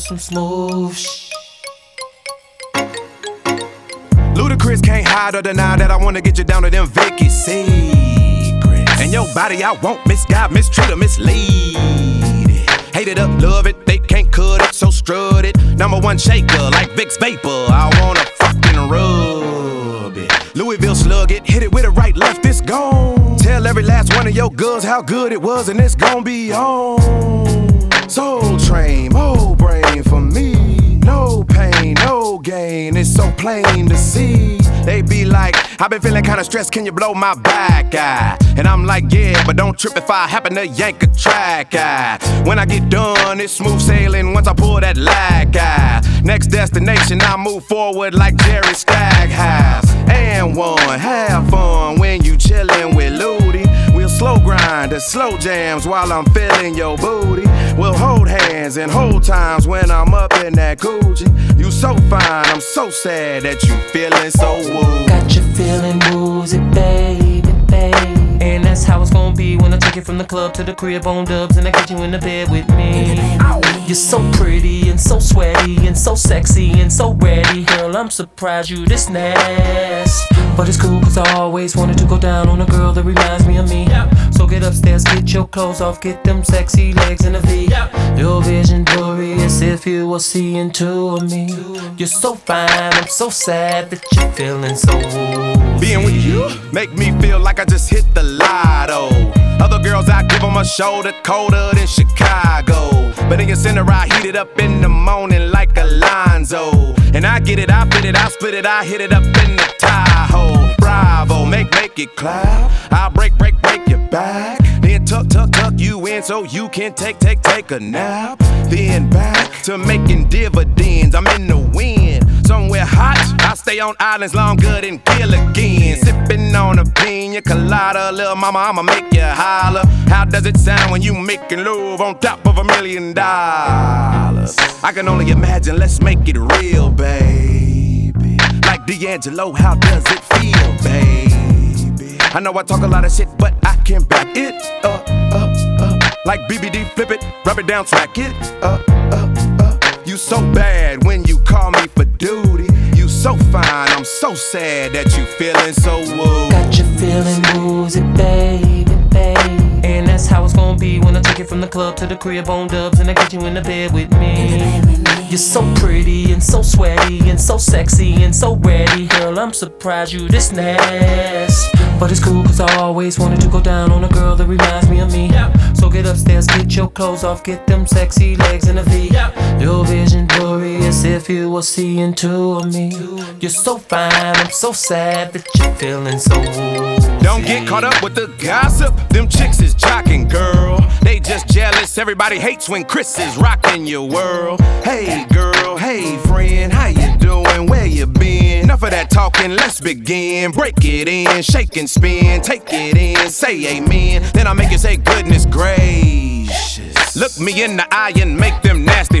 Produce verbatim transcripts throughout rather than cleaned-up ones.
some smooth shit. Ludacris can't hide or deny that I wanna get you down to them Vicky secrets. And your body I won't misguide, mistreat or mislead it. Hate it up, love it, they can't cut it, so strut it. Number one shaker like Vicks Vapor, I wanna fucking rub it. Louisville slug it, hit it with a right, left, it's gone. Tell every last one of your girls how good it was and it's gon' be on. Soul Train, whole brain for me. No pain, no gain, it's so plain to see. They be like, I've been feeling kinda stressed, can you blow my back eye? And I'm like, yeah, but don't trip if I happen to yank a track eye. When I get done, it's smooth sailing once I pull that lag eye. Next destination, I move forward like Jerry Stackhouse. And one, have fun when you chillin' with Ludi. We'll slow grind to slow jams while I'm feeling your booty. We'll hold hands and hold times when I'm up in that coochie. You so fine, I'm so sad that you feeling so woo. Got you feeling woozy, baby, baby. And that's how it's gonna be when I take it from the club to the crib on dubs and I get you in the bed with me. You're so pretty and so sweaty and so sexy and so ready. Girl, I'm surprised you this nasty. But it's cool cause I always wanted to go down on a girl that reminds me of me. So get upstairs, get your clothes off, get them sexy legs in a V. Your vision glorious if you were seeing two of me. You're so fine, I'm so sad that you're feeling so woozy. Being with you make me feel like I just hit the lotto. Other girls I give them a shoulder colder than Chicago. But in your center I heat it up in the morning like Alonzo. And I get it, I fit it, I split it, I hit it up in the Tahoe. Bravo, make, make it clap. I'll break, break, break your back. Then tuck, tuck, tuck you in so you can take, take, take a nap. Then back to making dividends. I'm in the wind, somewhere hot. I stay on islands longer than Gilligan. Sipping on a pina colada. Little mama, I'ma make you holler. How does it sound when you making love on top of a million dollars? I can only imagine, let's make it real, baby. Like D'Angelo, how does it feel, baby? I know I talk a lot of shit, but I can back it up, up, up. Like B B D, flip it, rub it down, track it up, up, up. You so bad when you call me for duty. You so fine, I'm so sad that you feeling so woo. Got you feeling woozy, baby, baby. And that's how it's gonna be when I take it from the club to the crib on dubs and I get you in the bed with me. You're so pretty and so sweaty and so sexy and so ready. Girl, I'm surprised you this nasty. But it's cool cause I always wanted to go down on a girl that reminds me of me. So get upstairs, get your clothes off, get them sexy legs in a V. Your vision glorious if you were seeing two of me. You're so fine, I'm so sad that you're feeling so woozy. Don't get caught up with the gossip, them chicks is jocking, girl. They just jealous, everybody hates when Chris is rocking your world. Hey girl, hey friend, how you doing, where you been? Enough of that talking, let's begin. Break it in, shake and spin, take it in, say amen. Then I'll make you say goodness gracious. Look me in the eye and make them nasty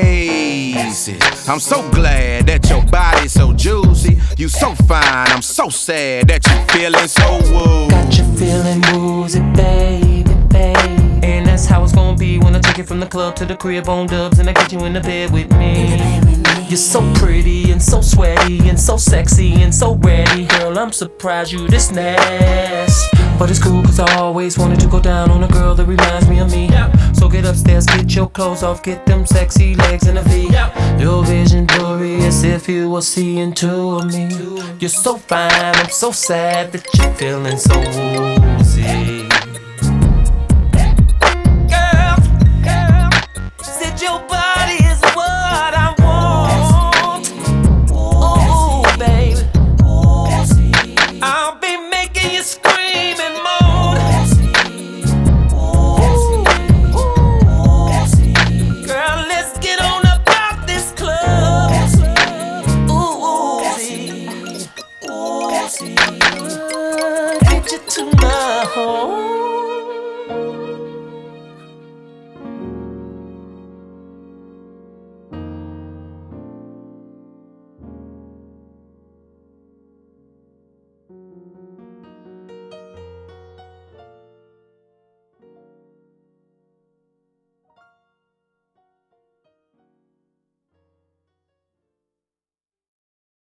faces. I'm so glad that your body's so juicy. You so fine, I'm so sad that you feeling so woo. Got you feeling woozy, baby, baby. And that's how it's gonna be when I take it from the club to the crib on dubs and I get you in the bed with me. You're so pretty and so sweaty and so sexy and so ready. Girl, I'm surprised you this nasty. But it's cool cause I always wanted to go down on a girl that reminds me of me. So get upstairs, get your clothes off, get them sexy legs in a V. Your vision glorious if you were seeing two of me. You're so fine, I'm so sad that you're feeling so woozy.